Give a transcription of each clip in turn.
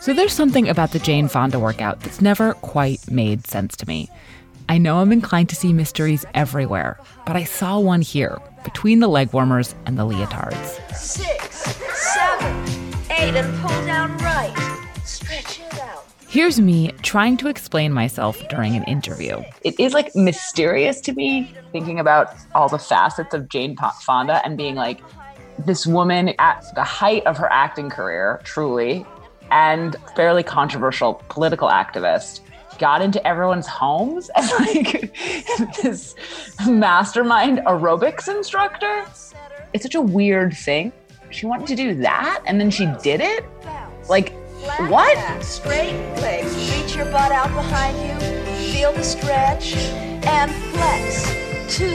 So there's something about the Jane Fonda workout that's never quite made sense to me. I know I'm inclined to see mysteries everywhere, but I saw one here, between the leg warmers and the leotards. 6, 7, 8, and pull down right. Stretch it out. Here's me trying to explain myself during an interview. It is like mysterious to me, thinking about all the facets of Jane Fonda and being like, this woman at the height of her acting career, truly, and fairly controversial political activist, got into everyone's homes as like this mastermind aerobics instructor. It's such a weird thing. She wanted to do that and then she did it? Like, what? Back, straight legs. Reach your butt out behind you. Feel the stretch. And flex. 2,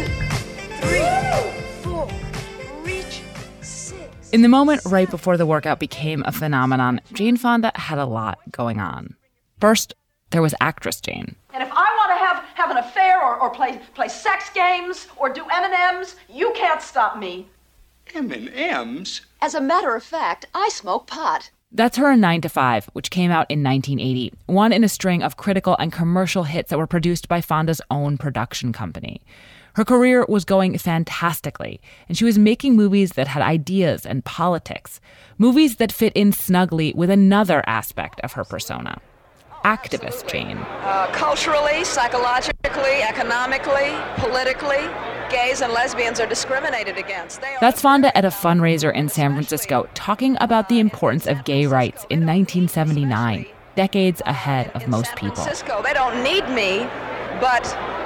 3, 4. Reach. 6. In the moment right before the workout became a phenomenon, Jane Fonda had a lot going on. First, there was actress Jane. And if I want to have an affair or play sex games or do M&Ms, you can't stop me. M&Ms? As a matter of fact, I smoke pot. That's her 9 to 5, which came out in 1980, one in a string of critical and commercial hits that were produced by Fonda's own production company. Her career was going fantastically, and she was making movies that had ideas and politics, movies that fit in snugly with another aspect of her persona. Activist Jane. Culturally, psychologically, economically, politically, gays and lesbians are discriminated against. That's Fonda at a fundraiser in San Francisco talking about the importance of gay rights in 1979, decades ahead of most people. They don't need me, but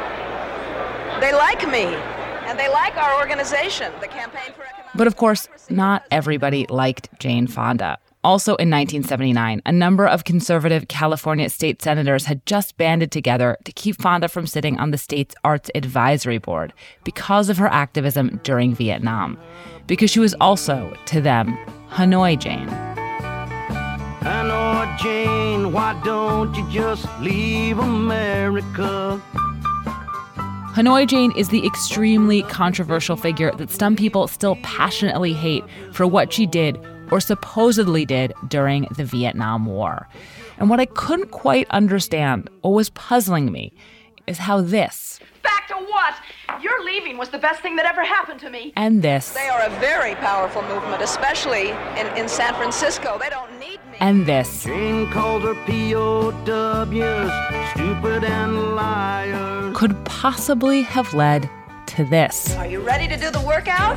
they like me, and they like our organization, the Campaign for Economic... But of course, not everybody liked Jane Fonda. Also in 1979, a number of conservative California state senators had just banded together to keep Fonda from sitting on the state's Arts Advisory Board because of her activism during Vietnam. Because she was also, to them, Hanoi Jane. Hanoi Jane, why don't you just leave America? Hanoi Jane is the extremely controversial figure that some people still passionately hate for what she did or supposedly did during the Vietnam War. And what I couldn't quite understand, or was puzzling me, is how this... Back to what? Your leaving was the best thing that ever happened to me. And this... They are a very powerful movement, especially in San Francisco. They don't need me. And this... Jane called her POWs, stupid and liars. Could possibly have led to this. Are you ready to do the workout?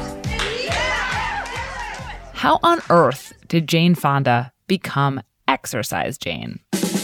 How on earth did Jane Fonda become Exercise Jane?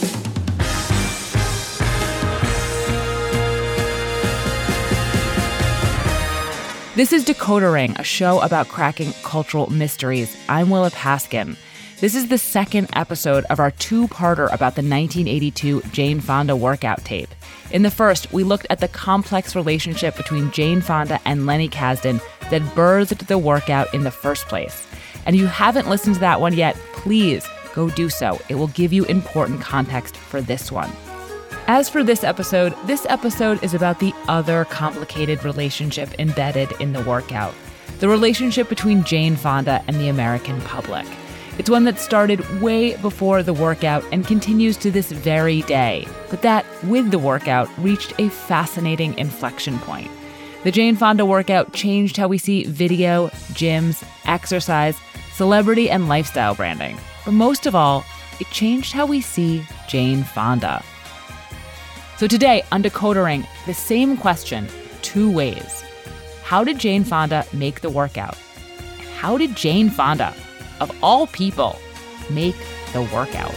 This is Decoder Ring, a show about cracking cultural mysteries. I'm Willa Paskin. This is the second episode of our two-parter about the 1982 Jane Fonda workout tape. In the first, we looked at the complex relationship between Jane Fonda and Lenny Kasdan that birthed the workout in the first place. And if you haven't listened to that one yet, please go do so. It will give you important context for this one. As for this episode is about the other complicated relationship embedded in the workout, the relationship between Jane Fonda and the American public. It's one that started way before the workout and continues to this very day, but that, with the workout, reached a fascinating inflection point. The Jane Fonda workout changed how we see video, gyms, exercise, celebrity, and lifestyle branding. But most of all, it changed how we see Jane Fonda. So today on Decoder Ring, the same question, two ways. How did Jane Fonda make the workout? And how did Jane Fonda, of all people, make the workout?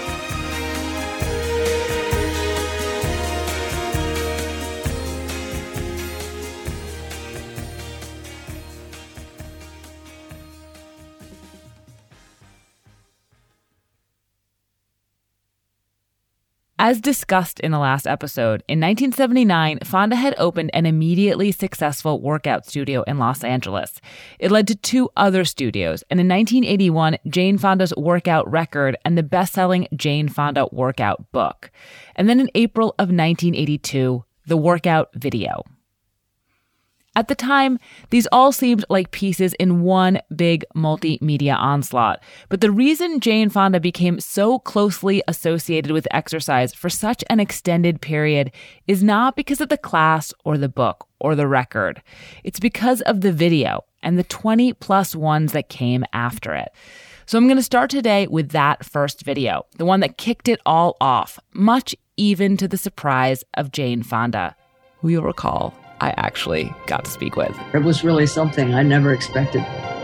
As discussed in the last episode, in 1979, Fonda had opened an immediately successful workout studio in Los Angeles. It led to two other studios, and in 1981, Jane Fonda's workout record and the best-selling Jane Fonda workout book. And then in April of 1982, the workout video. At the time, these all seemed like pieces in one big multimedia onslaught. But the reason Jane Fonda became so closely associated with exercise for such an extended period is not because of the class or the book or the record. It's because of the video and the 20+ ones that came after it. So I'm going to start today with that first video, the one that kicked it all off, much even to the surprise of Jane Fonda, who you'll recall I actually got to speak with. It was really something I never expected.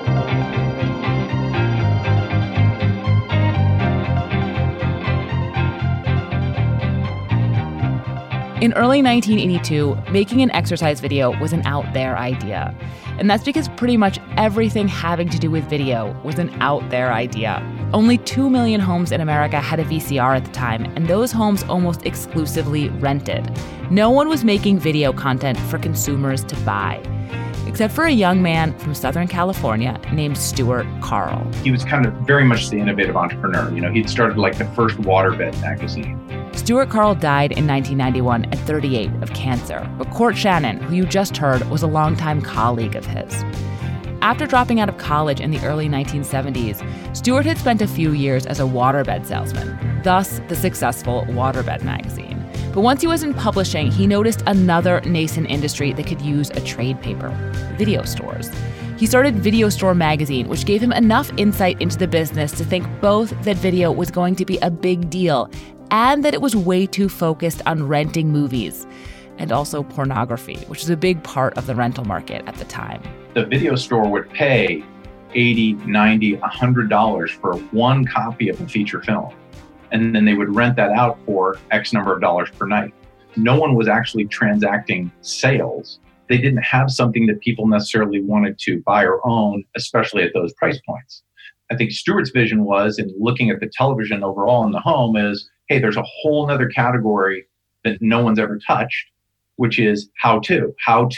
In early 1982, making an exercise video was an out there idea. And that's because pretty much everything having to do with video was an out there idea. Only 2 million homes in America had a VCR at the time, and those homes almost exclusively rented. No one was making video content for consumers to buy, except for a young man from Southern California named Stuart Carl. He was kind of very much the innovative entrepreneur. He'd started like the first waterbed magazine. Stuart Carl died in 1991 at 38 of cancer, but Court Shannon, who you just heard, was a longtime colleague of his. After dropping out of college in the early 1970s, Stuart had spent a few years as a waterbed salesman, thus the successful Waterbed magazine. But once he was in publishing, he noticed another nascent industry that could use a trade paper: video stores. He started Video Store magazine, which gave him enough insight into the business to think both that video was going to be a big deal and that it was way too focused on renting movies and also pornography, which is a big part of the rental market at the time. The video store would pay $80, $90, $100 for one copy of a feature film. And then they would rent that out for X number of dollars per night. No one was actually transacting sales. They didn't have something that people necessarily wanted to buy or own, especially at those price points. I think Stuart's vision was, in looking at the television overall in the home, is, hey, there's a whole other category that no one's ever touched, which is how to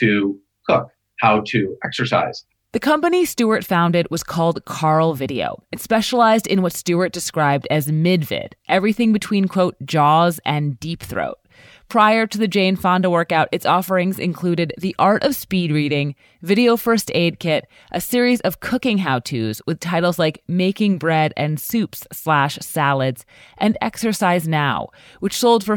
cook, how to exercise. The company Stuart founded was called Carl Video. It specialized in what Stuart described as midvid, everything between, quote, Jaws and Deep Throat. Prior to the Jane Fonda workout, its offerings included the art of speed reading, video first aid kit, a series of cooking how-tos with titles like Making Bread and Soups/Salads, and Exercise Now, which sold for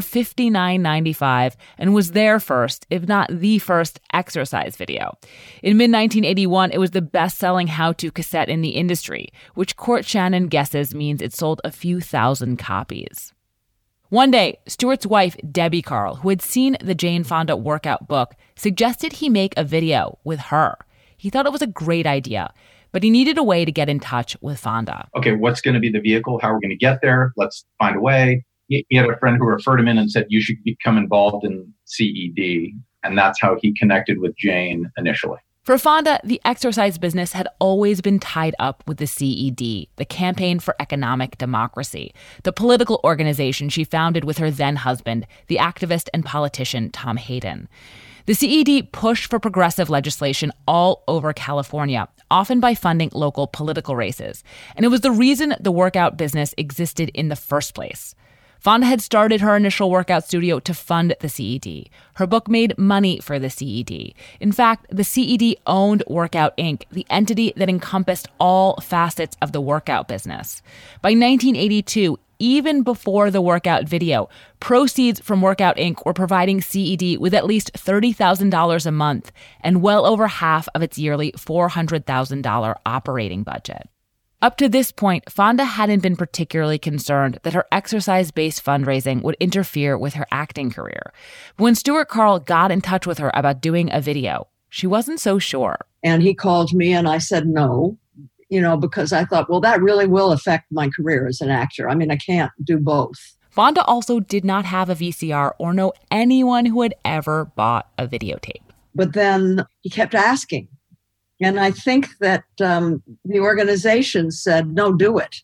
$59.95 and was their first, if not the first, exercise video. In mid-1981, it was the best-selling how-to cassette in the industry, which Court Shannon guesses means it sold a few thousand copies. One day, Stuart's wife, Debbie Carl, who had seen the Jane Fonda workout book, suggested he make a video with her. He thought it was a great idea, but he needed a way to get in touch with Fonda. Okay, what's going to be the vehicle? How are we going to get there? Let's find a way. He had a friend who referred him in and said, you should become involved in CED. And that's how he connected with Jane initially. For Fonda, the exercise business had always been tied up with the CED, the Campaign for Economic Democracy, the political organization she founded with her then-husband, the activist and politician Tom Hayden. The CED pushed for progressive legislation all over California, often by funding local political races. And it was the reason the workout business existed in the first place. Fonda had started her initial workout studio to fund the CED. Her book made money for the CED. In fact, the CED owned Workout Inc., the entity that encompassed all facets of the workout business. By 1982, even before the workout video, proceeds from Workout Inc. were providing CED with at least $30,000 a month and well over half of its yearly $400,000 operating budget. Up to this point, Fonda hadn't been particularly concerned that her exercise-based fundraising would interfere with her acting career. But when Stuart Carl got in touch with her about doing a video, she wasn't so sure. And he called me and I said no, because I thought, well, that really will affect my career as an actor. I mean, I can't do both. Fonda also did not have a VCR or know anyone who had ever bought a videotape. But then he kept asking. And I think that the organization said, no, do it.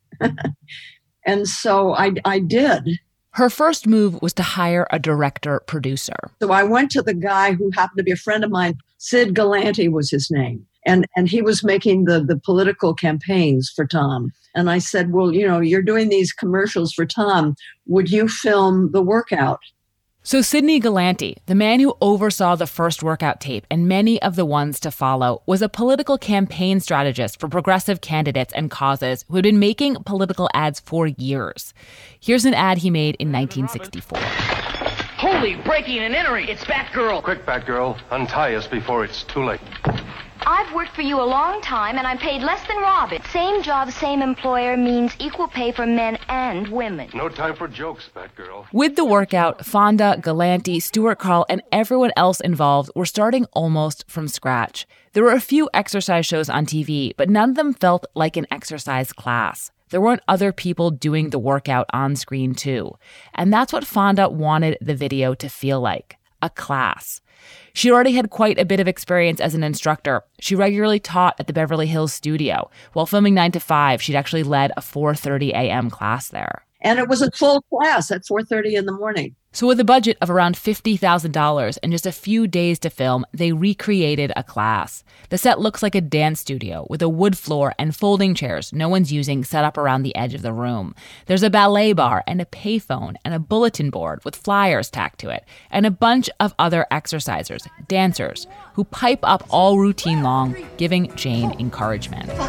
And so I did. Her first move was to hire a director-producer. So I went to the guy who happened to be a friend of mine. Sid Galante was his name. And he was making the political campaigns for Tom. And I said, well, you're doing these commercials for Tom. Would you film the workout? So Sidney Galanti, the man who oversaw the first workout tape and many of the ones to follow, was a political campaign strategist for progressive candidates and causes who had been making political ads for years. Here's an ad he made in 1964. Holy, breaking and entering! It's Batgirl! Quick, Batgirl. Untie us before it's too late. I've worked for you a long time, and I'm paid less than Robin. Same job, same employer means equal pay for men and women. No time for jokes, Batgirl. With the workout, Fonda, Galanti, Stuart Carl, and everyone else involved were starting almost from scratch. There were a few exercise shows on TV, but none of them felt like an exercise class. There weren't other people doing the workout on screen too. And that's what Fonda wanted the video to feel like, a class. She already had quite a bit of experience as an instructor. She regularly taught at the Beverly Hills studio. While filming 9 to 5, she'd actually led a 4:30 a.m. class there. And it was a full class at 4:30 in the morning. So with a budget of around $50,000 and just a few days to film, they recreated a class. The set looks like a dance studio with a wood floor and folding chairs no one's using set up around the edge of the room. There's a ballet bar and a payphone and a bulletin board with flyers tacked to it and a bunch of other exercisers, dancers, who pipe up all routine long, giving Jane encouragement. 6,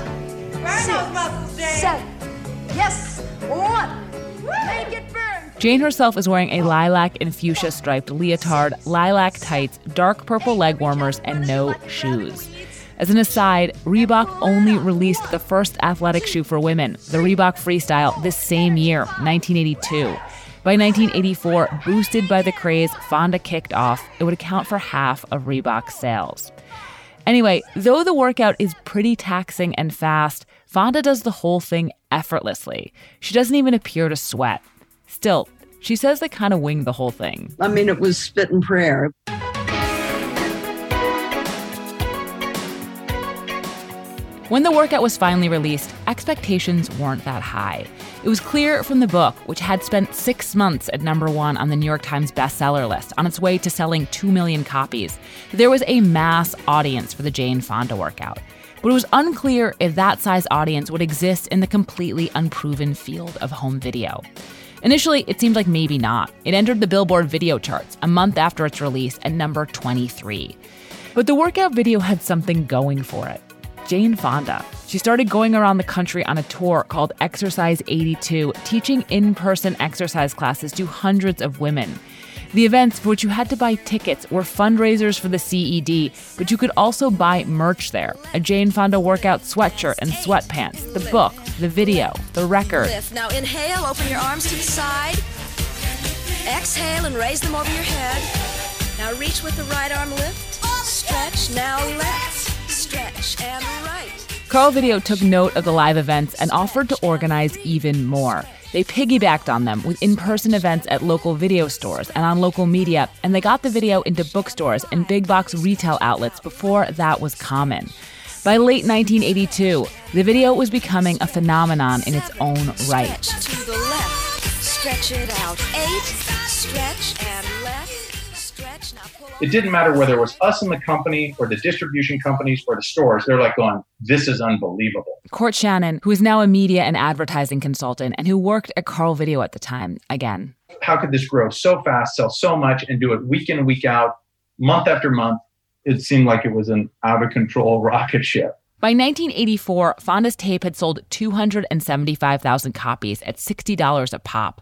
7, yes, 1, make it burn. Jane herself is wearing a lilac and fuchsia striped leotard, lilac tights, dark purple leg warmers, and no shoes. As an aside, Reebok only released the first athletic shoe for women, the Reebok Freestyle, this same year, 1982. By 1984, boosted by the craze Fonda kicked off, it would account for half of Reebok's sales. Anyway, though the workout is pretty taxing and fast, Fonda does the whole thing effortlessly. She doesn't even appear to sweat. Still, she says they kind of winged the whole thing. I mean, it was spit and prayer. When the workout was finally released, expectations weren't that high. It was clear from the book, which had spent 6 months at #1 on the New York Times bestseller list on its way to selling 2 million copies, that there was a mass audience for the Jane Fonda workout. But it was unclear if that size audience would exist in the completely unproven field of home video. Initially, it seemed like maybe not. It entered the Billboard video charts a month after its release at number 23. But the workout video had something going for it. Jane Fonda. She started going around the country on a tour called Exercise 82, teaching in-person exercise classes to hundreds of women. The events, for which you had to buy tickets, were fundraisers for the CED, but you could also buy merch there. A Jane Fonda workout sweatshirt and sweatpants, the book, the video, the record. Now inhale, open your arms to the side. Exhale and raise them over your head. Now reach with the right arm, lift. Stretch, now left. Stretch and right. Carl Video took note of the live events and offered to organize even more. They piggybacked on them with in-person events at local video stores and on local media, and they got the video into bookstores and big box retail outlets before that was common. By late 1982, the video was becoming a phenomenon in its own right. Stretch to the left. Stretch it out. 8. Stretch and left. Stretch. Now pull up. It didn't matter whether it was us in the company or the distribution companies or the stores. They're like going, this is unbelievable. Court Shannon, who is now a media and advertising consultant and who worked at Carl Video at the time, again. How could this grow so fast, sell so much, and do it week in, week out, month after month? It seemed like it was an out-of-control rocket ship. By 1984, Fonda's tape had sold 275,000 copies at $60 a pop,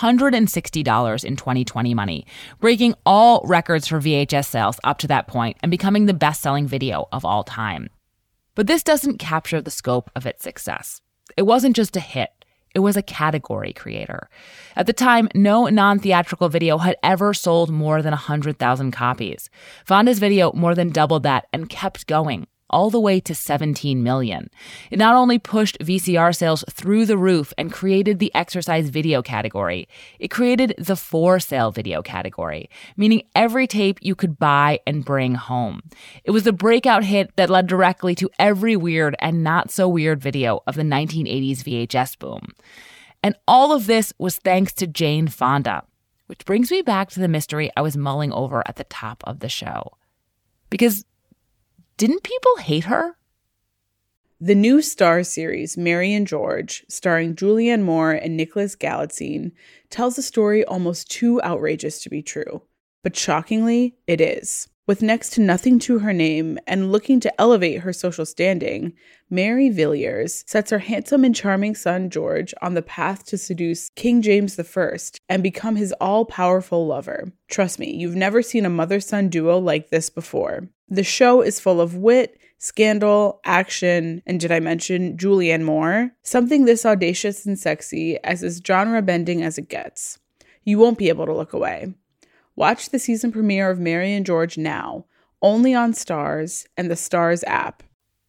$160 in 2020 money, breaking all records for VHS sales up to that point and becoming the best-selling video of all time. But this doesn't capture the scope of its success. It wasn't just a hit. It was a category creator. At the time, no non-theatrical video had ever sold more than 100,000 copies. Fonda's video more than doubled that and kept going, all the way to 17 million. It not only pushed VCR sales through the roof and created the exercise video category, it created the for-sale video category, meaning every tape you could buy and bring home. It was the breakout hit that led directly to every weird and not so weird video of the 1980s VHS boom. And all of this was thanks to Jane Fonda, which brings me back to the mystery I was mulling over at the top of the show. Because didn't people hate her? The new Starz series, Mary and George, starring Julianne Moore and Nicholas Galitzine, tells a story almost too outrageous to be true. But shockingly, it is. With next to nothing to her name and looking to elevate her social standing, Mary Villiers sets her handsome and charming son George on the path to seduce King James I and become his all-powerful lover. Trust me, you've never seen a mother-son duo like this before. The show is full of wit, scandal, action, and did I mention Julianne Moore? Something this audacious and sexy as is genre-bending as it gets. You won't be able to look away. Watch the season premiere of Mary and George now, only on Starz and the Starz app.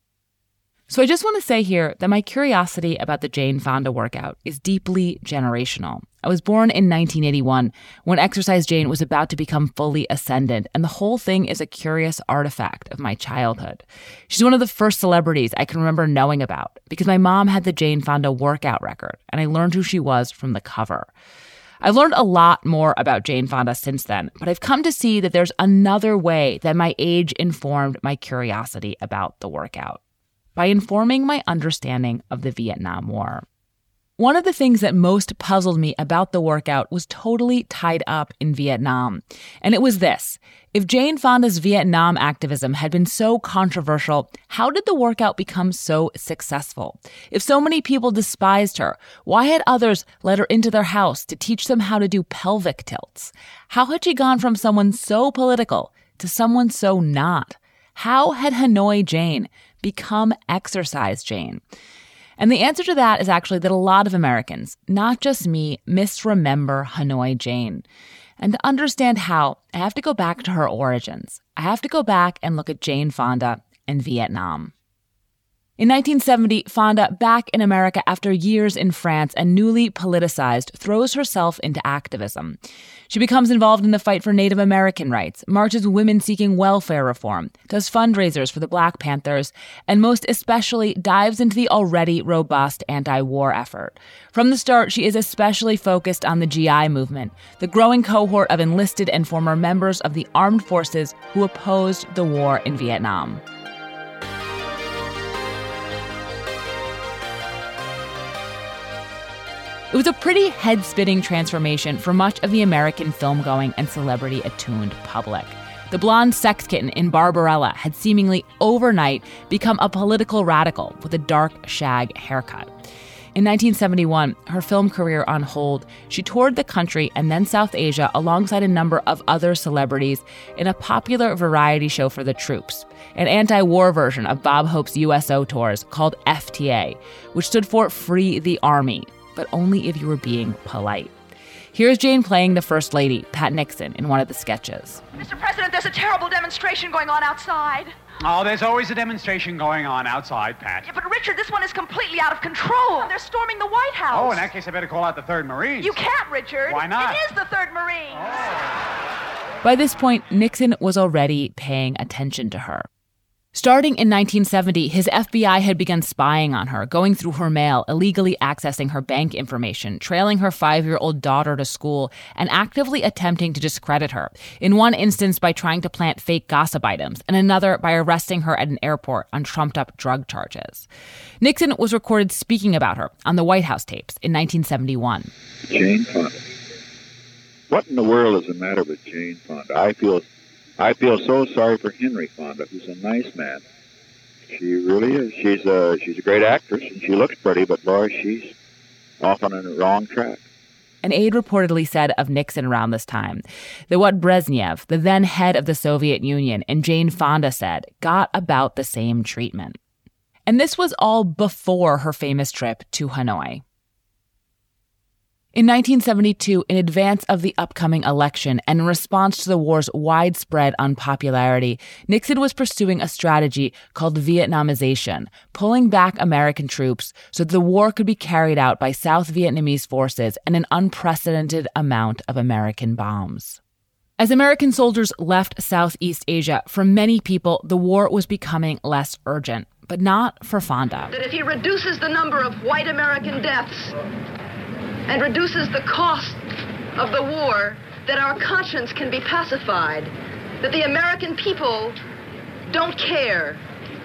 So I just want to say here that my curiosity about the Jane Fonda workout is deeply generational. I was born in 1981 when Exercise Jane was about to become fully ascendant, and the whole thing is a curious artifact of my childhood. She's one of the first celebrities I can remember knowing about because my mom had the Jane Fonda workout record, and I learned who she was from the cover. I've learned a lot more about Jane Fonda since then, but I've come to see that there's another way that my age informed my curiosity about the workout, by informing my understanding of the Vietnam War. One of the things that most puzzled me about the workout was totally tied up in Vietnam. And it was this. If Jane Fonda's Vietnam activism had been so controversial, how did the workout become so successful? If so many people despised her, why had others let her into their house to teach them how to do pelvic tilts? How had she gone from someone so political to someone so not? How had Hanoi Jane become Exercise Jane? And the answer to that is actually that a lot of Americans, not just me, misremember Hanoi Jane. And to understand how, I have to go back to her origins. I have to go back and look at Jane Fonda and Vietnam. In 1970, Fonda, back in America after years in France and newly politicized, throws herself into activism. She becomes involved in the fight for Native American rights, marches women seeking welfare reform, does fundraisers for the Black Panthers, and most especially dives into the already robust anti-war effort. From the start, she is especially focused on the GI movement, the growing cohort of enlisted and former members of the armed forces who opposed the war in Vietnam. It was a pretty head-spinning transformation for much of the American film-going and celebrity-attuned public. The blonde sex kitten in Barbarella had seemingly overnight become a political radical with a dark shag haircut. In 1971, her film career on hold, she toured the country and then South Asia alongside a number of other celebrities in a popular variety show for the troops, an anti-war version of Bob Hope's USO tours called FTA, which stood for Free the Army, but only if you were being polite. Here's Jane playing the First Lady, Pat Nixon, in one of the sketches. Mr. President, there's a terrible demonstration going on outside. Oh, there's always a demonstration going on outside, Pat. Yeah, but Richard, this one is completely out of control. They're storming the White House. Oh, in that case, I better call out the 3rd Marines. You can't, Richard. Why not? It is the 3rd Marines. Oh. By this point, Nixon was already paying attention to her. Starting in 1970, his FBI had begun spying on her, going through her mail, illegally accessing her bank information, trailing her 5-year-old daughter to school, and actively attempting to discredit her. In one instance, by trying to plant fake gossip items, and another by arresting her at an airport on trumped-up drug charges. Nixon was recorded speaking about her on the White House tapes in 1971. Jane Fonda. What in the world is the matter with Jane Fonda? I feel so sorry for Henry Fonda, who's a nice man. She really is. She's a great actress, and she looks pretty, but boy, she's often on the wrong track. An aide reportedly said of Nixon around this time that what Brezhnev, the then head of the Soviet Union, and Jane Fonda said got about the same treatment. And this was all before her famous trip to Hanoi. In 1972, in advance of the upcoming election and in response to the war's widespread unpopularity, Nixon was pursuing a strategy called Vietnamization, pulling back American troops so that the war could be carried out by South Vietnamese forces and an unprecedented amount of American bombs. As American soldiers left Southeast Asia, for many people, the war was becoming less urgent, but not for Fonda. That if he reduces the number of white American deaths and reduces the cost of the war, that our conscience can be pacified, that the American people don't care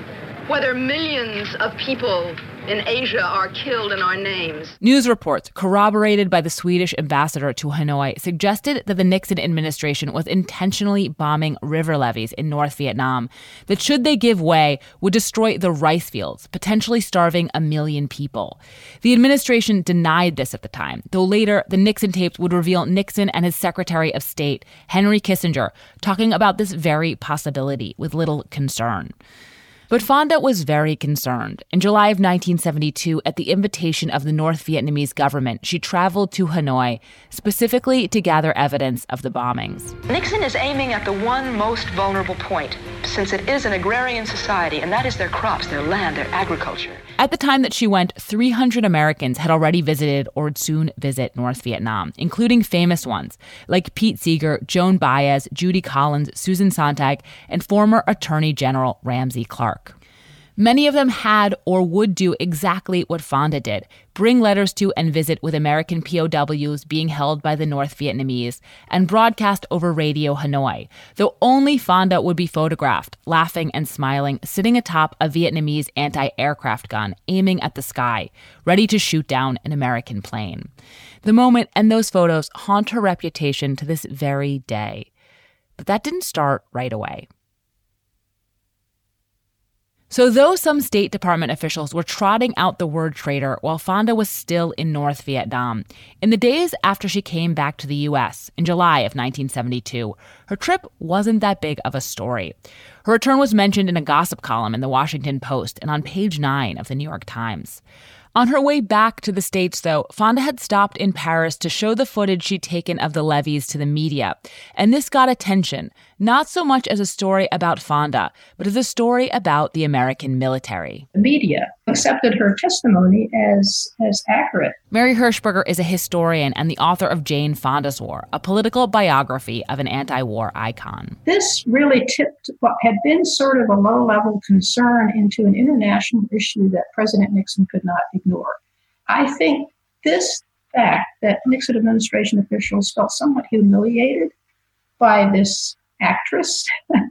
whether millions of people in Asia are killed in our names. News reports, corroborated by the Swedish ambassador to Hanoi, suggested that the Nixon administration was intentionally bombing river levees in North Vietnam that, should they give way, would destroy the rice fields, potentially starving 1 million people. The administration denied this at the time, though later the Nixon tapes would reveal Nixon and his Secretary of State, Henry Kissinger, talking about this very possibility with little concern. But Fonda was very concerned. In July of 1972, at the invitation of the North Vietnamese government, she traveled to Hanoi specifically to gather evidence of the bombings. Nixon is aiming at the one most vulnerable point, since it is an agrarian society, and that is their crops, their land, their agriculture. At the time that she went, 300 Americans had already visited or would soon visit North Vietnam, including famous ones like Pete Seeger, Joan Baez, Judy Collins, Susan Sontag, and former Attorney General Ramsey Clark. Many of them had or would do exactly what Fonda did, bring letters to and visit with American POWs being held by the North Vietnamese, and broadcast over Radio Hanoi, though only Fonda would be photographed, laughing and smiling, sitting atop a Vietnamese anti-aircraft gun, aiming at the sky, ready to shoot down an American plane. The moment and those photos haunt her reputation to this very day. But that didn't start right away. So though some State Department officials were trotting out the word traitor while Fonda was still in North Vietnam, in the days after she came back to the U.S. in July of 1972, her trip wasn't that big of a story. Her return was mentioned in a gossip column in the Washington Post and on page 9 of the New York Times. On her way back to the States, though, Fonda had stopped in Paris to show the footage she'd taken of the levees to the media. And this got attention, not so much as a story about Fonda, but as a story about the American military. The media accepted her testimony as accurate. Mary Hershberger is a historian and the author of Jane Fonda's War, a political biography of an anti-war icon. This really tipped what had been sort of a low-level concern into an international issue that President Nixon could not ignore. I think this fact that Nixon administration officials felt somewhat humiliated by this actress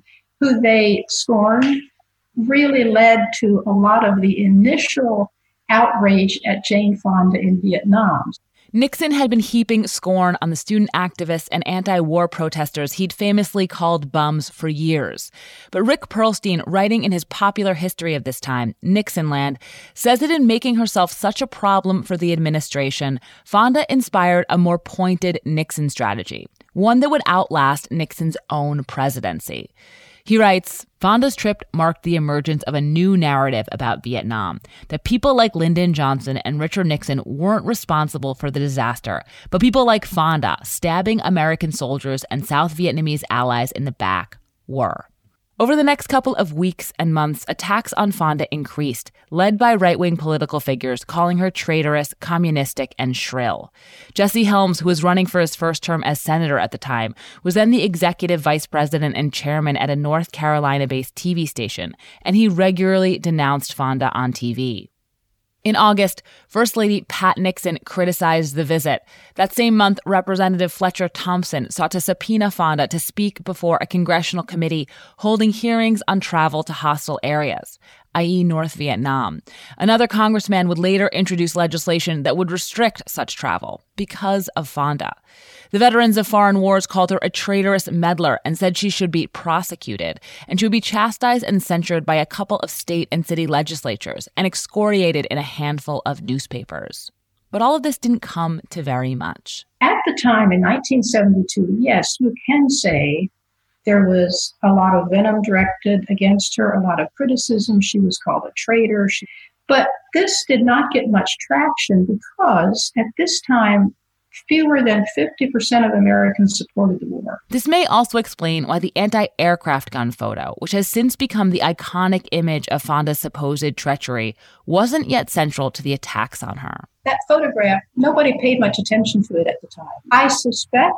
who they scorned really led to a lot of the initial outrage at Jane Fonda in Vietnam. Nixon had been heaping scorn on the student activists and anti-war protesters he'd famously called bums for years. But Rick Perlstein, writing in his popular history of this time, Nixonland, says that in making herself such a problem for the administration, Fonda inspired a more pointed Nixon strategy, one that would outlast Nixon's own presidency. He writes, Fonda's trip marked the emergence of a new narrative about Vietnam, that people like Lyndon Johnson and Richard Nixon weren't responsible for the disaster, but people like Fonda, stabbing American soldiers and South Vietnamese allies in the back, were. Over the next couple of weeks and months, attacks on Fonda increased, led by right-wing political figures calling her traitorous, communistic, and shrill. Jesse Helms, who was running for his first term as senator at the time, was then the executive vice president and chairman at a North Carolina-based TV station, and he regularly denounced Fonda on TV. In August, First Lady Pat Nixon criticized the visit. That same month, Representative Fletcher Thompson sought to subpoena Fonda to speak before a congressional committee holding hearings on travel to hostile areas, i.e. North Vietnam. Another congressman would later introduce legislation that would restrict such travel because of Fonda. The veterans of foreign wars called her a traitorous meddler and said she should be prosecuted, and she would be chastised and censured by a couple of state and city legislatures and excoriated in a handful of newspapers. But all of this didn't come to very much. At the time, in 1972, yes, you can say there was a lot of venom directed against her, a lot of criticism. She was called a traitor. But this did not get much traction because at this time, fewer than 50% of Americans supported the war. This may also explain why the anti-aircraft gun photo, which has since become the iconic image of Fonda's supposed treachery, wasn't yet central to the attacks on her. That photograph, nobody paid much attention to it at the time. I suspect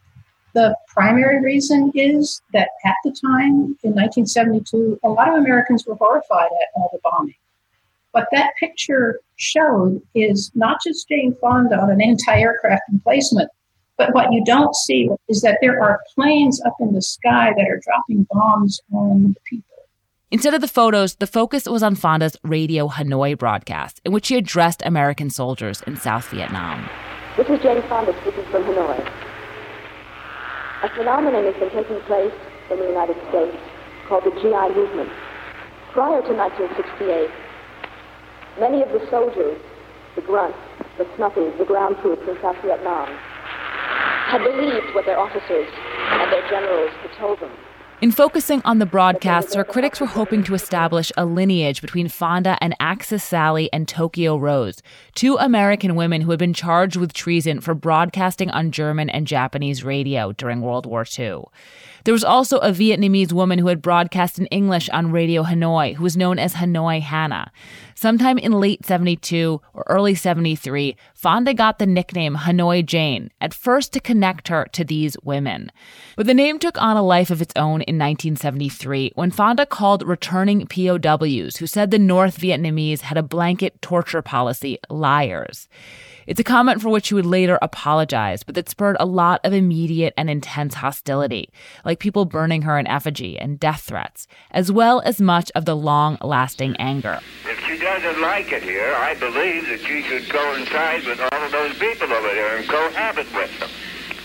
the primary reason is that at the time, in 1972, a lot of Americans were horrified at all the bombing. What that picture showed is not just Jane Fonda on an anti-aircraft emplacement, but what you don't see is that there are planes up in the sky that are dropping bombs on the people. Instead of the photos, the focus was on Fonda's Radio Hanoi broadcast, in which she addressed American soldiers in South Vietnam. This is Jane Fonda speaking from Hanoi. A phenomenon has been taking place in the United States called the GI movement. Prior to 1968, many of the soldiers, the grunts, the snuffies, the ground troops in South Vietnam, had believed what their officers and their generals had told them. In focusing on the broadcasts, her critics were hoping to establish a lineage between Fonda and Axis Sally and Tokyo Rose, two American women who had been charged with treason for broadcasting on German and Japanese radio during World War II. There was also a Vietnamese woman who had broadcast in English on Radio Hanoi, who was known as Hanoi Hannah. Sometime in late 72 or early 73, Fonda got the nickname Hanoi Jane, at first to connect her to these women. But the name took on a life of its own in 1973 when Fonda called returning POWs who said the North Vietnamese had a blanket torture policy liars. It's a comment for which she would later apologize, but that spurred a lot of immediate and intense hostility, like people burning her in effigy and death threats, as well as much of the long-lasting anger. If she doesn't like it here, I believe that she should coincide with all of those people over there and cohabit with them.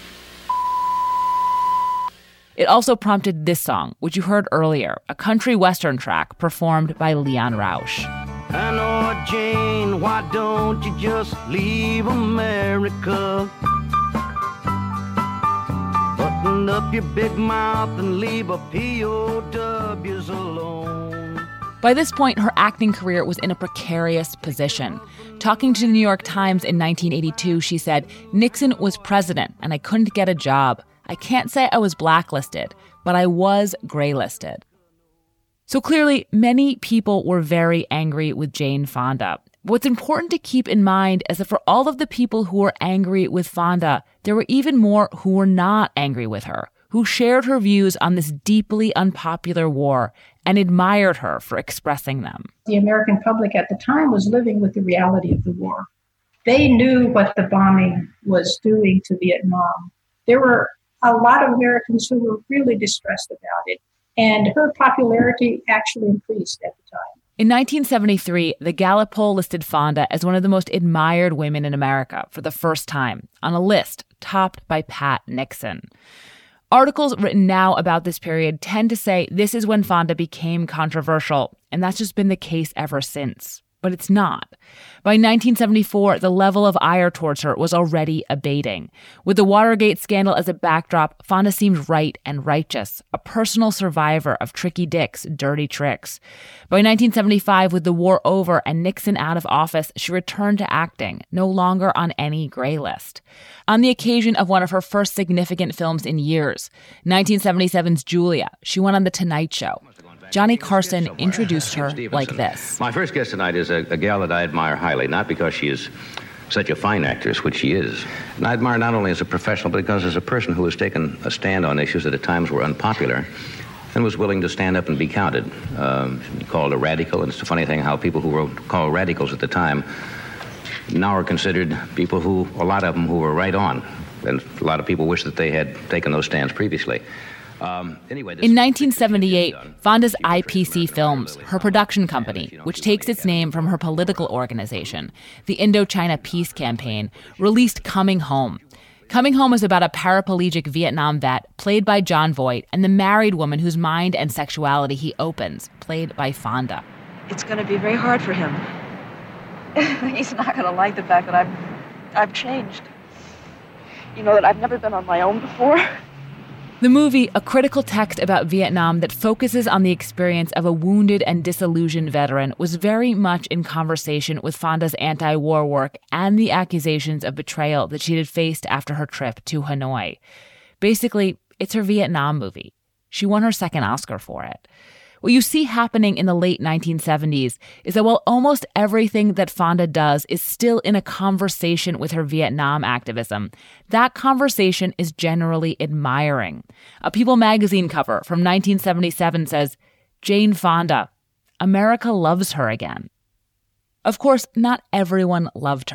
It also prompted this song, which you heard earlier, a country western track performed by Leon Rausch. Hanoi Jane, why don't you just leave America? Button up your big mouth and leave a POWs alone. By this point, her acting career was in a precarious position. Talking to the New York Times in 1982, she said, "Nixon was president and I couldn't get a job. I can't say I was blacklisted, but I was graylisted." So clearly, many people were very angry with Jane Fonda. What's important to keep in mind is that for all of the people who were angry with Fonda, there were even more who were not angry with her, who shared her views on this deeply unpopular war and admired her for expressing them. The American public at the time was living with the reality of the war. They knew what the bombing was doing to Vietnam. There were a lot of Americans who were really distressed about it. And her popularity actually increased at the time. In 1973, the Gallup poll listed Fonda as one of the most admired women in America for the first time, on a list topped by Pat Nixon. Articles written now about this period tend to say this is when Fonda became controversial, and that's just been the case ever since. But it's not. By 1974, the level of ire towards her was already abating. With the Watergate scandal as a backdrop, Fonda seemed right and righteous, a personal survivor of Tricky Dick's dirty tricks. By 1975, with the war over and Nixon out of office, she returned to acting, no longer on any gray list. On the occasion of one of her first significant films in years, 1977's Julia, she went on The Tonight Show. Johnny Carson introduced her like this. My first guest tonight is a gal that I admire highly, not because she is such a fine actress, which she is. And I admire not only as a professional, but because as a person who has taken a stand on issues that at times were unpopular and was willing to stand up and be counted. Called a radical, and it's a funny thing how people who were called radicals at the time now are considered people who, a lot of them who were right on. And a lot of people wish that they had taken those stands previously. In 1978, Fonda's IPC Films, her production company, which takes its name from her political organization, the Indochina Peace Campaign, released Coming Home. Coming Home is about a paraplegic Vietnam vet, played by Jon Voight, and the married woman whose mind and sexuality he opens, played by Fonda. It's going to be very hard for him. He's not going to like the fact that I've changed. You know, that I've never been on my own before. The movie, a critical text about Vietnam that focuses on the experience of a wounded and disillusioned veteran, was very much in conversation with Fonda's anti-war work and the accusations of betrayal that she had faced after her trip to Hanoi. Basically, it's her Vietnam movie. She won her second Oscar for it. What you see happening in the late 1970s is that while almost everything that Fonda does is still in a conversation with her Vietnam activism, that conversation is generally admiring. A People magazine cover from 1977 says, "Jane Fonda, America loves her again." Of course, not everyone loved her,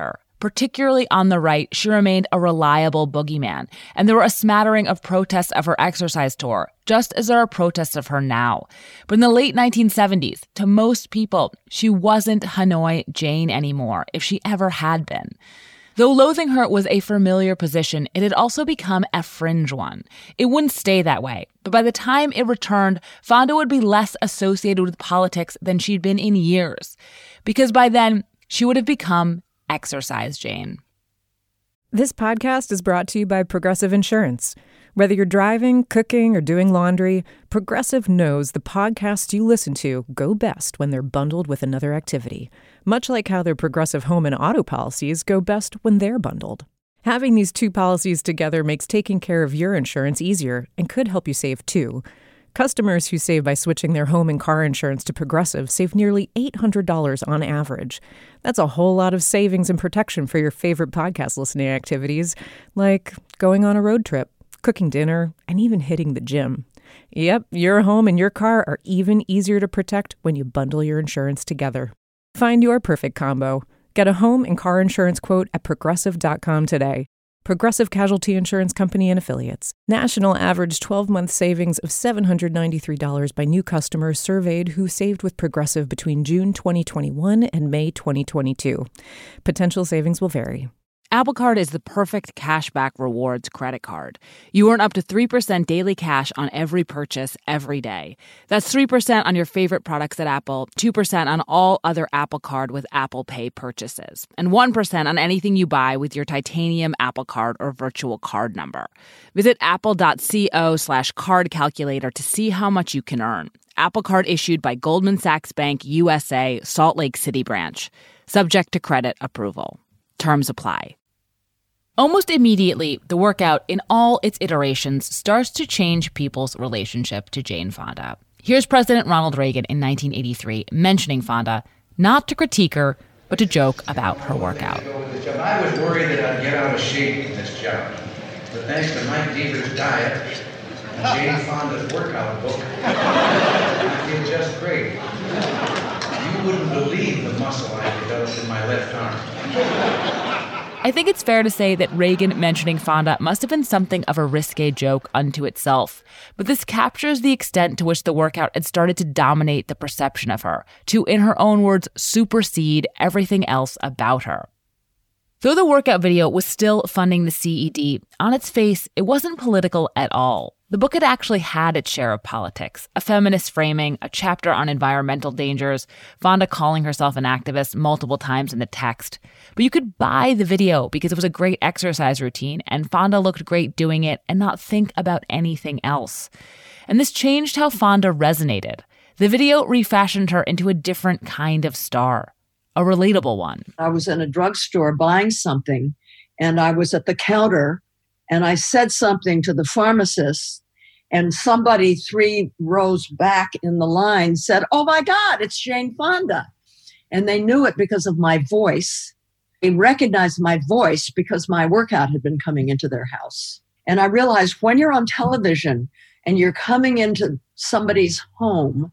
particularly on the right, she remained a reliable boogeyman, and there were a smattering of protests of her exercise tour, just as there are protests of her now. But in the late 1970s, to most people, she wasn't Hanoi Jane anymore, if she ever had been. Though loathing her was a familiar position, it had also become a fringe one. It wouldn't stay that way, but by the time it returned, Fonda would be less associated with politics than she'd been in years, because by then, she would have become Exercise Jane. This podcast is brought to you by Progressive Insurance. Whether you're driving, cooking, or doing laundry, Progressive knows the podcasts you listen to go best when they're bundled with another activity, much like how their Progressive home and auto policies go best when they're bundled. Having these two policies together makes taking care of your insurance easier and could help you save too. Customers who save by switching their home and car insurance to Progressive save nearly $800 on average. That's a whole lot of savings and protection for your favorite podcast listening activities, like going on a road trip, cooking dinner, and even hitting the gym. Yep, your home and your car are even easier to protect when you bundle your insurance together. Find your perfect combo. Get a home and car insurance quote at Progressive.com today. Progressive Casualty Insurance Company and Affiliates. National average 12-month savings of $793 by new customers surveyed who saved with Progressive between June 2021 and May 2022. Potential savings will vary. Apple Card is the perfect cashback rewards credit card. You earn up to 3% daily cash on every purchase every day. That's 3% on your favorite products at Apple, 2% on all other Apple Card with Apple Pay purchases, and 1% on anything you buy with your titanium Apple Card or virtual card number. Visit apple.co/card calculator to see how much you can earn. Apple Card issued by Goldman Sachs Bank USA, Salt Lake City branch. Subject to credit approval. Terms apply. Almost immediately, the workout in all its iterations starts to change people's relationship to Jane Fonda. Here's President Ronald Reagan in 1983 mentioning Fonda, not to critique her, but to joke about her workout. I was worried that I'd get out of shape in this job. But thanks to Mike Deaver's diet and Jane Fonda's workout book, I feel just great. You wouldn't believe the muscle I developed in my left arm. I think it's fair to say that Reagan mentioning Fonda must have been something of a risque joke unto itself. But this captures the extent to which the workout had started to dominate the perception of her, to, in her own words, supersede everything else about her. Though the workout video was still funding the CED, on its face, it wasn't political at all. The book had actually had its share of politics, a feminist framing, a chapter on environmental dangers, Fonda calling herself an activist multiple times in the text. But you could buy the video because it was a great exercise routine, and Fonda looked great doing it and not think about anything else. And this changed how Fonda resonated. The video refashioned her into a different kind of star, a relatable one. I was in a drugstore buying something, and I was at the counter, and I said something to the pharmacist, and somebody 3 rows back in the line said, "Oh my God, it's Jane Fonda." And they knew it because of my voice. They recognized my voice because my workout had been coming into their house. And I realized when you're on television and you're coming into somebody's home,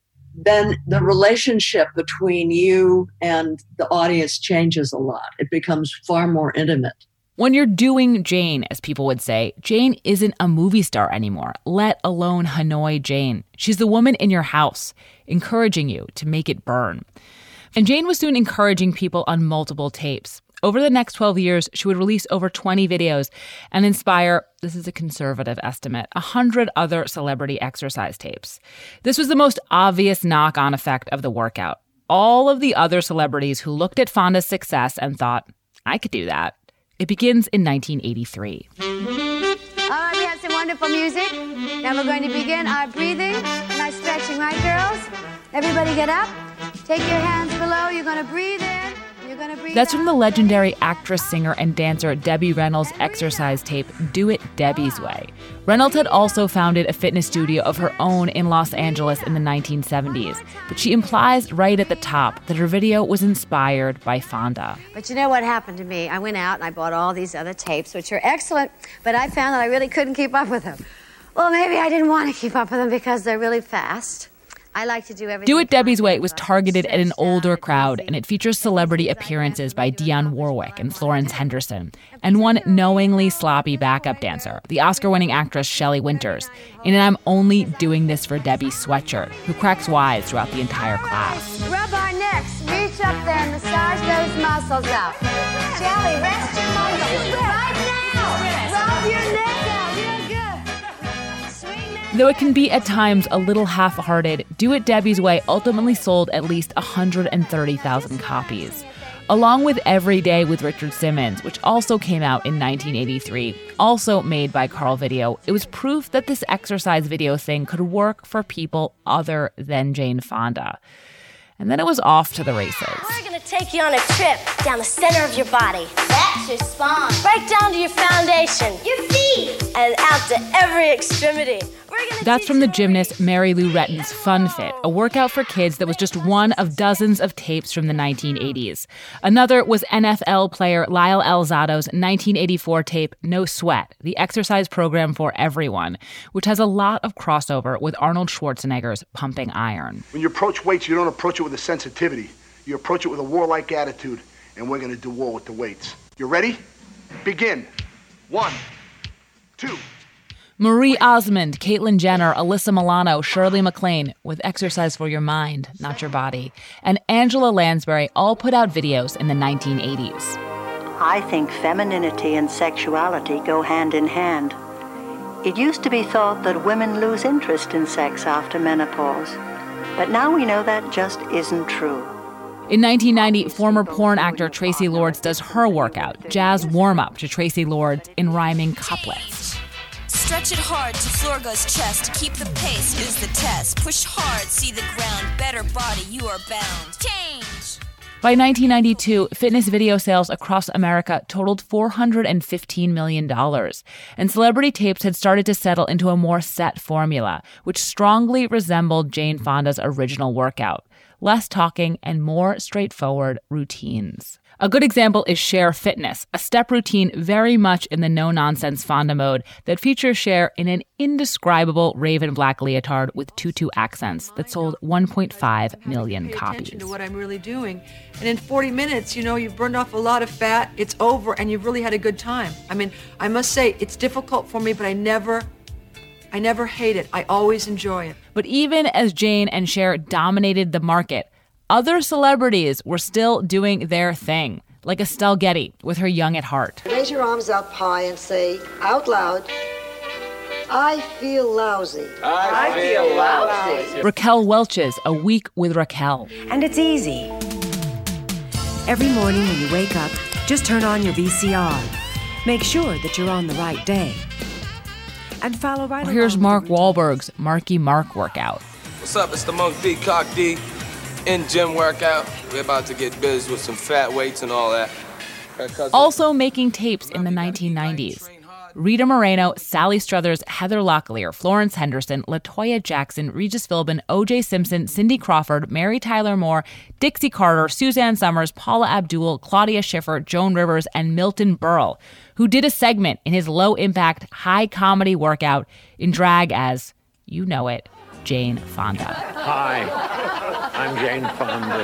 then the relationship between you and the audience changes a lot. It becomes far more intimate. When you're doing Jane, as people would say, Jane isn't a movie star anymore, let alone Hanoi Jane. She's the woman in your house, encouraging you to make it burn. And Jane was soon encouraging people on multiple tapes. Over the next 12 years, she would release over 20 videos and inspire, this is a conservative estimate, 100 other celebrity exercise tapes. This was the most obvious knock-on effect of the workout. All of the other celebrities who looked at Fonda's success and thought, I could do that. It begins in 1983. All right, we have some wonderful music. Now we're going to begin our breathing and our stretching, right, girls? Everybody get up. Take your hands below. You're going to breathe in. You're going to breathe That's out. from the legendary actress, singer, and dancer Debbie Reynolds' exercise tape, Do It Debbie's Way. Reynolds had also founded a fitness studio of her own in Los Angeles in the 1970s, but she implies right at the top that her video was inspired by Fonda. But you know what happened to me? I went out and I bought all these other tapes, which are excellent, but I found that I really couldn't keep up with them. Well, maybe I didn't want to keep up with them because they're really fast. I like to do everything. Do It Debbie's Way was targeted at an older crowd, and it features celebrity appearances by Dionne Warwick and Florence Henderson, and one knowingly sloppy backup dancer, the Oscar-winning actress Shelley Winters, in an I'm only doing this for Debbie sweatshirt, who cracks wise throughout the entire class. Rub our necks. Reach up there and massage those muscles out. Shelley, rest your muscles. Right now. Rub your neck out. Real good. Swing that. Though it can be at times a little half-hearted, Do It Debbie's Way ultimately sold at least 130,000 copies. Along with Every Day with Richard Simmons, which also came out in 1983, also made by Carl Video, it was proof that this exercise video thing could work for people other than Jane Fonda. And then it was off to the races. We're going to take you on a trip down the center of your body. That's your spine. Right down to your foundation. Your feet. And out to every extremity. That's from the gymnast Mary Lou Retton's Fun Fit, a workout for kids that was just one of dozens of tapes from the 1980s. Another was NFL player Lyle Alzado's 1984 tape No Sweat, the exercise program for everyone, which has a lot of crossover with Arnold Schwarzenegger's Pumping Iron. When you approach weights, you don't approach it with a sensitivity. You approach it with a warlike attitude, and we're going to do war with the weights. You ready? Begin. 1, 2. Marie Osmond, Caitlyn Jenner, Alyssa Milano, Shirley MacLaine with Exercise for Your Mind, Not Your Body, and Angela Lansbury all put out videos in the 1980s. I think femininity and sexuality go hand in hand. It used to be thought that women lose interest in sex after menopause, but now we know that just isn't true. In 1990, former porn actor Tracy Lords does her workout, jazz warm-up to Tracy Lords in rhyming couplets. Stretch it hard to floor goes chest. Keep the pace is the test. Push hard, see the ground. Better body, you are bound. Change. By 1992, fitness video sales across America totaled $415 million, and celebrity tapes had started to settle into a more set formula, which strongly resembled Jane Fonda's original workout. Less talking and more straightforward routines. A good example is Cher Fitness, a step routine very much in the no-nonsense Fonda mode that features Cher in an indescribable raven black leotard with tutu accents that sold 1.5 million copies. Attention to what I'm really doing. And in 40 minutes, you've burned off a lot of fat, it's over, and you've really had a good time. I mean, I must say, it's difficult for me, but I never hate it. I always enjoy it. But even as Jane and Cher dominated the market, other celebrities were still doing their thing, like Estelle Getty with her Young at Heart. Raise your arms up high and say out loud, I feel lousy. I feel lousy. Raquel Welch's A Week with Raquel. And it's easy. Every morning when you wake up, just turn on your VCR. Make sure that you're on the right day. And follow right along. Here's Mark Wahlberg's Marky Mark workout. What's up? It's the Monk Peacock D. In gym workout. We're about to get busy with some fat weights and all that. Also making tapes in the 1990s. Rita Moreno, Sally Struthers, Heather Locklear, Florence Henderson, LaToya Jackson, Regis Philbin, O.J. Simpson, Cindy Crawford, Mary Tyler Moore, Dixie Carter, Suzanne Summers, Paula Abdul, Claudia Schiffer, Joan Rivers, and Milton Berle, who did a segment in his low-impact, high-comedy workout in drag as, you know it, Jane Fonda. Hi, I'm Jane Fonda.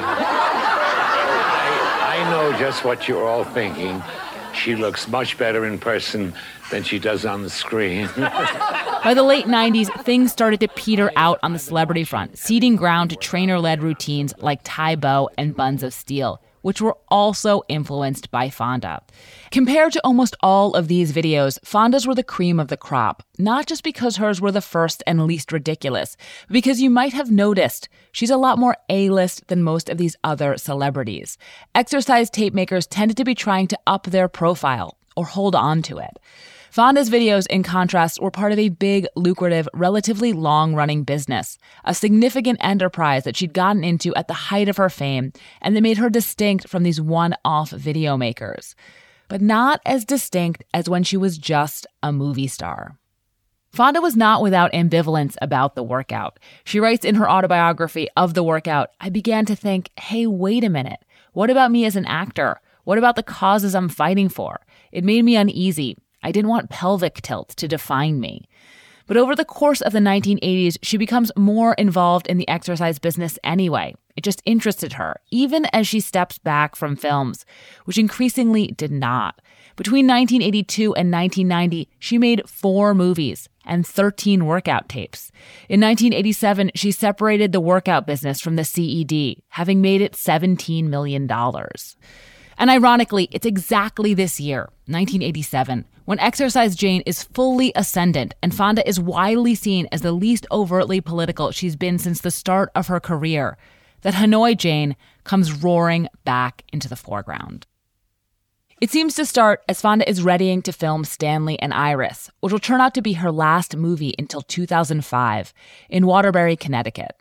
I know just what you're all thinking. She looks much better in person than she does on the screen. By the late 90s, things started to peter out on the celebrity front, ceding ground to trainer-led routines like Tae Bo and Buns of Steel, which were also influenced by Fonda. Compared to almost all of these videos, Fonda's were the cream of the crop, not just because hers were the first and least ridiculous, but because you might have noticed she's a lot more A-list than most of these other celebrities. Exercise tape makers tended to be trying to up their profile or hold on to it. Fonda's videos, in contrast, were part of a big, lucrative, relatively long-running business, a significant enterprise that she'd gotten into at the height of her fame and that made her distinct from these one-off video makers, but not as distinct as when she was just a movie star. Fonda was not without ambivalence about the workout. She writes in her autobiography of the workout, I began to think, hey, wait a minute. What about me as an actor? What about the causes I'm fighting for? It made me uneasy. I didn't want pelvic tilt to define me. But over the course of the 1980s, she becomes more involved in the exercise business anyway. It just interested her, even as she steps back from films, which increasingly did not. Between 1982 and 1990, she made 4 movies and 13 workout tapes. In 1987, she separated the workout business from the CED, having made it $17 million. And ironically, it's exactly this year, 1987, when Exercise Jane is fully ascendant and Fonda is widely seen as the least overtly political she's been since the start of her career, that Hanoi Jane comes roaring back into the foreground. It seems to start as Fonda is readying to film Stanley and Iris, which will turn out to be her last movie until 2005, in Waterbury, Connecticut.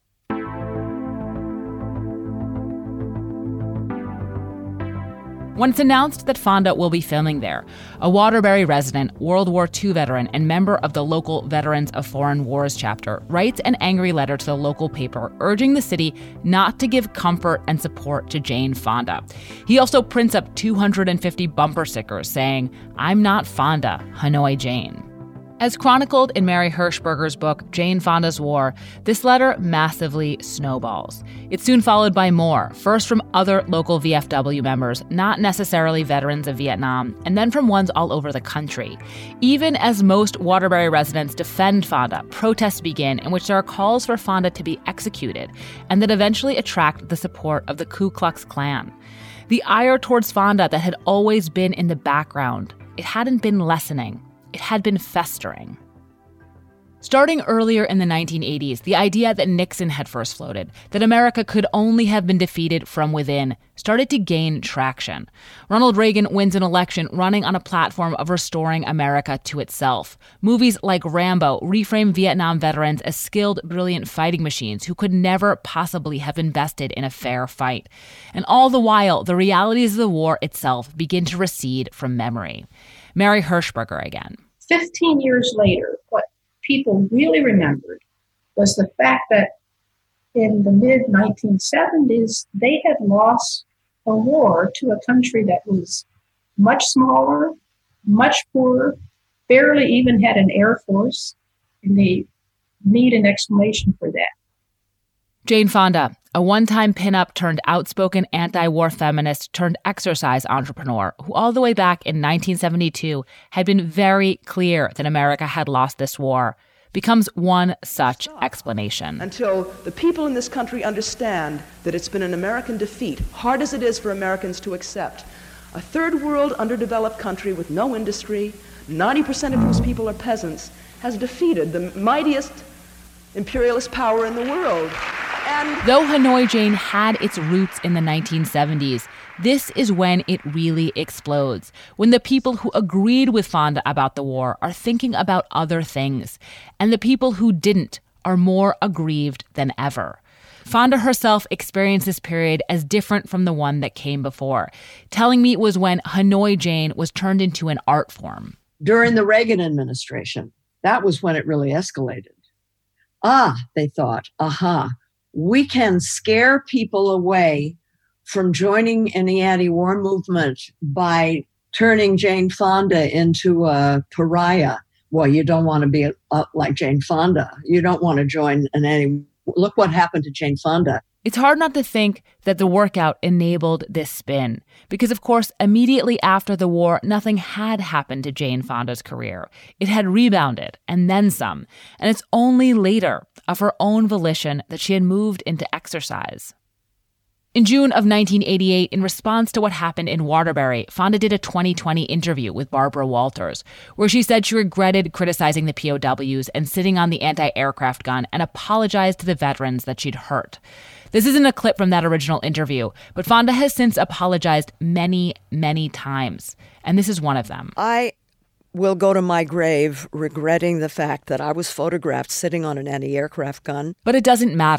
When it's announced that Fonda will be filming there, a Waterbury resident, World War II veteran, and member of the local Veterans of Foreign Wars chapter writes an angry letter to the local paper urging the city not to give comfort and support to Jane Fonda. He also prints up 250 bumper stickers saying, "I'm not Fonda, Hanoi Jane." As chronicled in Mary Hershberger's book, Jane Fonda's War, this letter massively snowballs. It's soon followed by more, first from other local VFW members, not necessarily veterans of Vietnam, and then from ones all over the country. Even as most Waterbury residents defend Fonda, protests begin in which there are calls for Fonda to be executed, and that eventually attract the support of the Ku Klux Klan. The ire towards Fonda that had always been in the background, it hadn't been lessening. It had been festering. Starting earlier in the 1980s, the idea that Nixon had first floated, that America could only have been defeated from within, started to gain traction. Ronald Reagan wins an election running on a platform of restoring America to itself. Movies like Rambo reframe Vietnam veterans as skilled, brilliant fighting machines who could never possibly have invested in a fair fight. And all the while, the realities of the war itself begin to recede from memory. Mary Hershberger again. 15 years later, what people really remembered was the fact that in the mid-1970s, they had lost a war to a country that was much smaller, much poorer, barely even had an air force, and they need an explanation for that. Jane Fonda, a one-time pinup turned outspoken anti-war feminist turned exercise entrepreneur who all the way back in 1972 had been very clear that America had lost this war, becomes one such explanation. Until the people in this country understand that it's been an American defeat, hard as it is for Americans to accept, a third world underdeveloped country with no industry, 90% of whose people are peasants, has defeated the mightiest imperialist power in the world. And though Hanoi Jane had its roots in the 1970s, this is when it really explodes, when the people who agreed with Fonda about the war are thinking about other things, and the people who didn't are more aggrieved than ever. Fonda herself experienced this period as different from the one that came before, telling me it was when Hanoi Jane was turned into an art form. During the Reagan administration, that was when it really escalated. They thought, we can scare people away from joining in the anti-war movement by turning Jane Fonda into a pariah. Well, you don't want to be like Jane Fonda. You don't want to join an anti. Look what happened to Jane Fonda. It's hard not to think that the workout enabled this spin, because, of course, immediately after the war, nothing had happened to Jane Fonda's career. It had rebounded, and then some, and it's only later, of her own volition, that she had moved into exercise. In June of 1988, in response to what happened in Waterbury, Fonda did a 2020 interview with Barbara Walters, where she said she regretted criticizing the POWs and sitting on the anti-aircraft gun and apologized to the veterans that she'd hurt. This isn't a clip from that original interview, but Fonda has since apologized many, many times, and this is one of them. I will go to my grave regretting the fact that I was photographed sitting on an anti-aircraft gun. But it doesn't matter.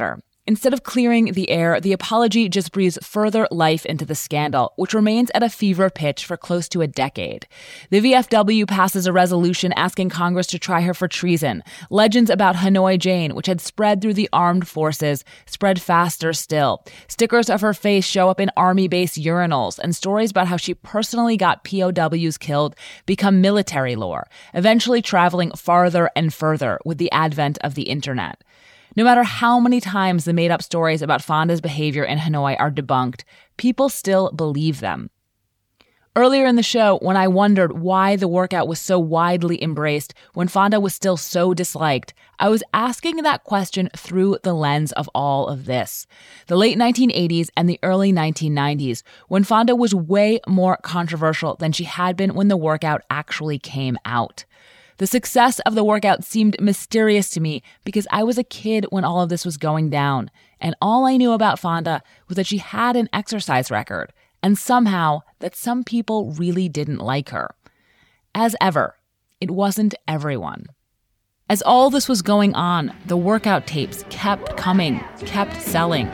Instead of clearing the air, the apology just breathes further life into the scandal, which remains at a fever pitch for close to a decade. The VFW passes a resolution asking Congress to try her for treason. Legends about Hanoi Jane, which had spread through the armed forces, spread faster still. Stickers of her face show up in army base urinals, and stories about how she personally got POWs killed become military lore, eventually traveling farther and further with the advent of the internet. No matter how many times the made-up stories about Fonda's behavior in Hanoi are debunked, people still believe them. Earlier in the show, when I wondered why the workout was so widely embraced when Fonda was still so disliked, I was asking that question through the lens of all of this. The late 1980s and the early 1990s, when Fonda was way more controversial than she had been when the workout actually came out. The success of the workout seemed mysterious to me because I was a kid when all of this was going down, and all I knew about Fonda was that she had an exercise record, and somehow that some people really didn't like her. As ever, it wasn't everyone. As all this was going on, the workout tapes kept coming, kept selling.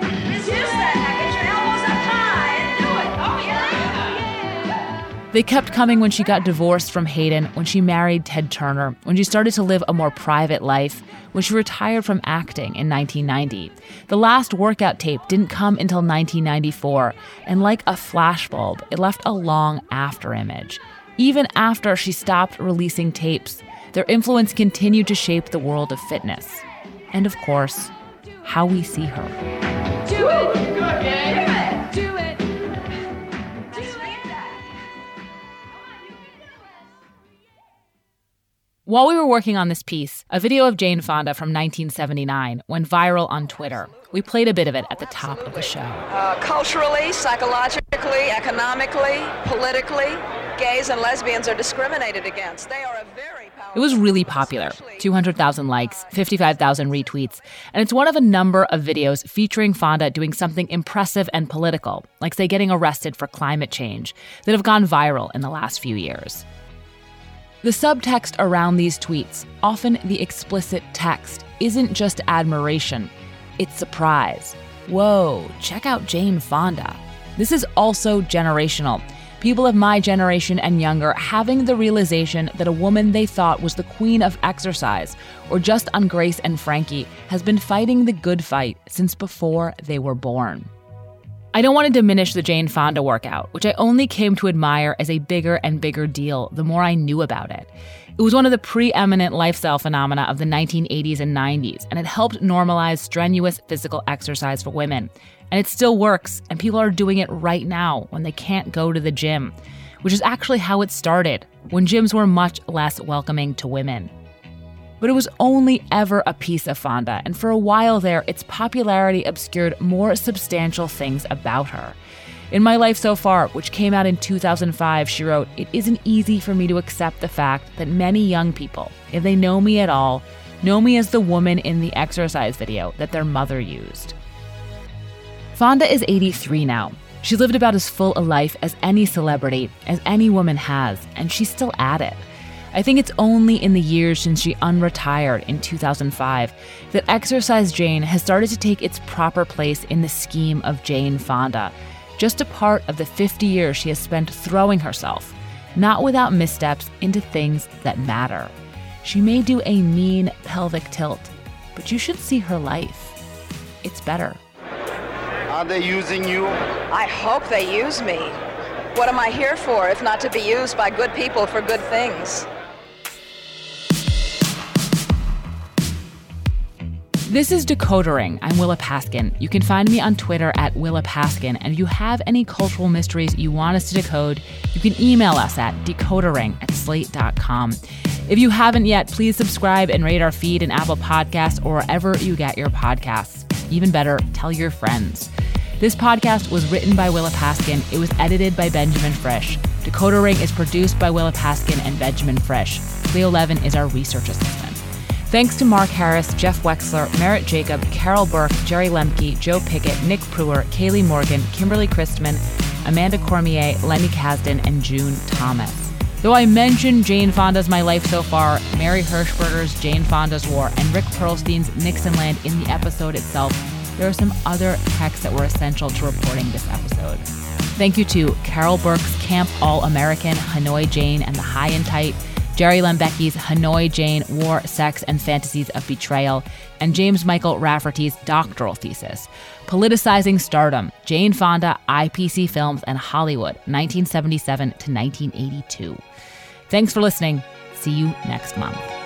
They kept coming when she got divorced from Hayden, when she married Ted Turner, when she started to live a more private life, when she retired from acting in 1990. The last workout tape didn't come until 1994, and like a flashbulb, it left a long after image. Even after she stopped releasing tapes, their influence continued to shape the world of fitness. And of course, how we see her. Do it! Good, yeah. Do it! While we were working on this piece, a video of Jane Fonda from 1979 went viral on Twitter. We played a bit of it at the top of the show. Culturally, psychologically, economically, politically, gays and lesbians are discriminated against. They are a very powerful... It was really popular. 200,000 likes, 55,000 retweets, and it's one of a number of videos featuring Fonda doing something impressive and political, like, say, getting arrested for climate change, that have gone viral in the last few years. The subtext around these tweets, often the explicit text, isn't just admiration, it's surprise. Whoa, check out Jane Fonda. This is also generational. People of my generation and younger having the realization that a woman they thought was the queen of exercise, or just on Grace and Frankie, has been fighting the good fight since before they were born. I don't want to diminish the Jane Fonda workout, which I only came to admire as a bigger and bigger deal the more I knew about it. It was one of the preeminent lifestyle phenomena of the 1980s and 90s, and it helped normalize strenuous physical exercise for women. And it still works, and people are doing it right now when they can't go to the gym, which is actually how it started, when gyms were much less welcoming to women. But it was only ever a piece of Fonda, and for a while there, its popularity obscured more substantial things about her. In My Life So Far, which came out in 2005, she wrote, "It isn't easy for me to accept the fact that many young people, if they know me at all, know me as the woman in the exercise video that their mother used." Fonda is 83 now. She lived about as full a life as any celebrity, as any woman has, and she's still at it. I think it's only in the years since she unretired in 2005 that Exercise Jane has started to take its proper place in the scheme of Jane Fonda, just a part of the 50 years she has spent throwing herself, not without missteps, into things that matter. She may do a mean pelvic tilt, but you should see her life. It's better. Are they using you? I hope they use me. What am I here for if not to be used by good people for good things? This is Decodering. I'm Willa Paskin. You can find me on Twitter at Willa Paskin, and if you have any cultural mysteries you want us to decode, you can email us at decodering@slate.com. If you haven't yet, please subscribe and rate our feed in Apple Podcasts or wherever you get your podcasts. Even better, tell your friends. This podcast was written by Willa Paskin. It was edited by Benjamin Frisch. Decodering is produced by Willa Paskin and Benjamin Frisch. Cleo Levin is our research assistant. Thanks to Mark Harris, Jeff Wexler, Merritt Jacob, Carol Burke, Jerry Lemke, Joe Pickett, Nick Pruer, Kaylee Morgan, Kimberly Christman, Amanda Cormier, Lenny Kasdan, and June Thomas. Though I mentioned Jane Fonda's My Life So Far, Mary Hirschberger's Jane Fonda's War, and Rick Perlstein's Nixonland in the episode itself, there are some other texts that were essential to reporting this episode. Thank you to Carol Burke's Camp All-American, Hanoi Jane and the High and Tight, Jerry Lembecki's Hanoi Jane, War, Sex, and Fantasies of Betrayal, and James Michael Rafferty's doctoral thesis, Politicizing Stardom, Jane Fonda, IPC Films, and Hollywood, 1977 to 1982. Thanks for listening. See you next month.